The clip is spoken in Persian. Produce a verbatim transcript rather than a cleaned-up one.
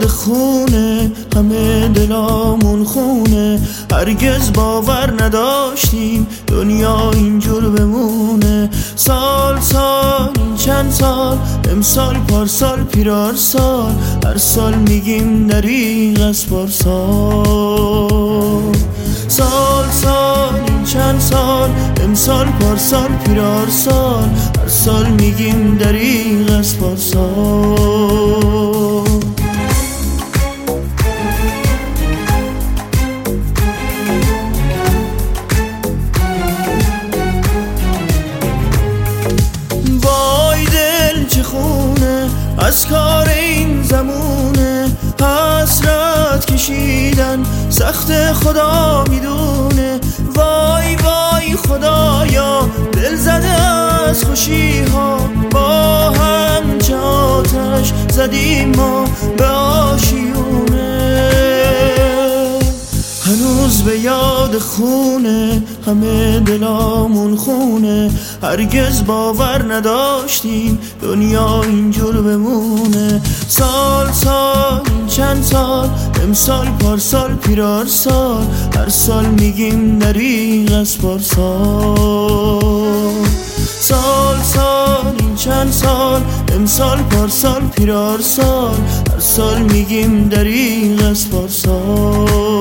یاد خونه، همه دلامون خونه. هرگز باور نداشتیم دنیا اینجور بمونه. سال سال این چند سال، امسال پارسال پیرار سال، هر سال میگیم دریغ از پارسال. سال سال این چند سال، امسال پارسال پیرار سال، هر سال میگیم دریغ از پارسال. وای دل چه خونه از کار این زمونه. حسرت کشیدن سخت خدا میدونه. وای وای خدایا دل زده از خوشی ها، با هم چه آتش زدیم ما به آشیونه. هنوز به یاد خونه، همه دلامون خونه. هرگز باور نداشتیم دنیا اینجور بمونه. سال سال این چند سال، امسال پارسال پیرار سال، هر سال میگیم دریغ از پارسال. سال سال این چند سال، امسال پارسال پیرار سال، هر سال میگیم دریغ از پارسال.